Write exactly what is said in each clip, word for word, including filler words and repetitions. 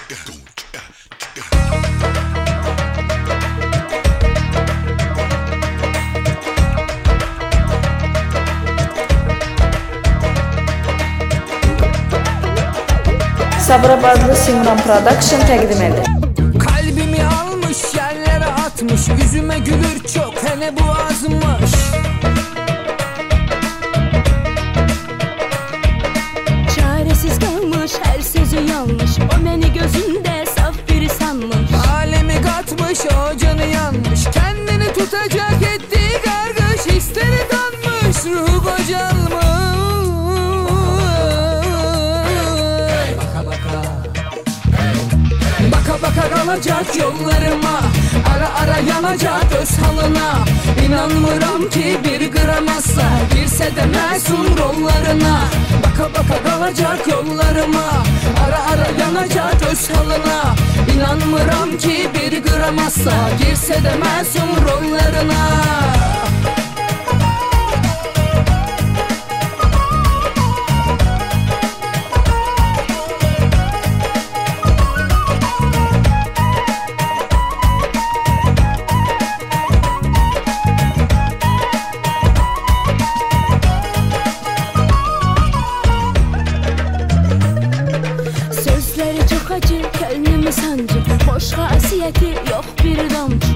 Sabirabadlı Simran Production təqdim edir. Kalbimi almış, yerlere atmış, yüzüme gülür çok, hele bu azmış. Çaresiz kalmış, her sözü yanlış, o beni gözünde saf biri sanmış. Alemi katmış, o canı yanmış, kendini tutacak ettiği kargış, hisleri tanmış, ruhu kocalmış. Baka baka kalacak yollarıma, ara ara yanacak öz halına. İnanmıram ki bir gram asla girse de masum rollarına. Baka baka kalacak yollarıma, ara ara yanacak öz halına. İnanmıram ki bir gram asla girse de masum rollarına. Sözleri çok acı, könlümü sancı, hoş hasiyeti yok bir damcı.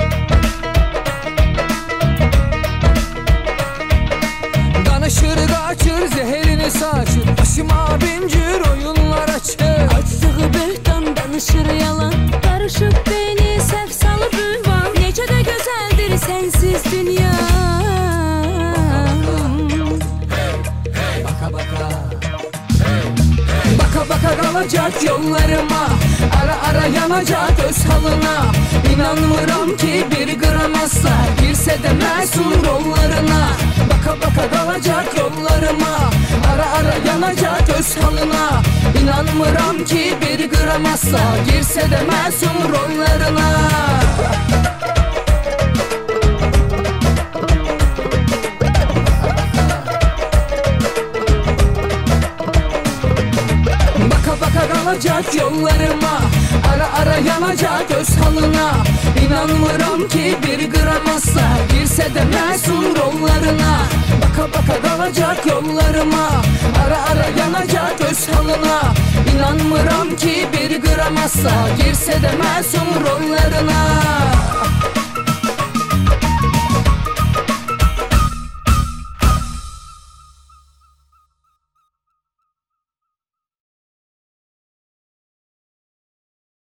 Danışır kaçır, zeherini saçır, başıma bincir oyunlar açır. Açtığı böhtan danışır yalan, karışıp beni sef salıp ünvan. Necə de güzeldir sensiz dünya. Baka baka Baka baka kalacak yollarıma, ara ara yanacak öz halına. İnanmıram ki bir gram asla girse de masum rollarına. Baka baka kalacak yollarıma, ara ara yanacak öz halına. İnanmıram ki bir gram asla girse de masum rollarına. Kalacak yollarıma, ara ara yanacak öz halına. İnanmıram ki bir gram asla girse de masum rollarına. Baka baka kalacak yollarıma, ara ara yanacak öz halına. İnanmıram ki bir gram asla girse de masum rollarına.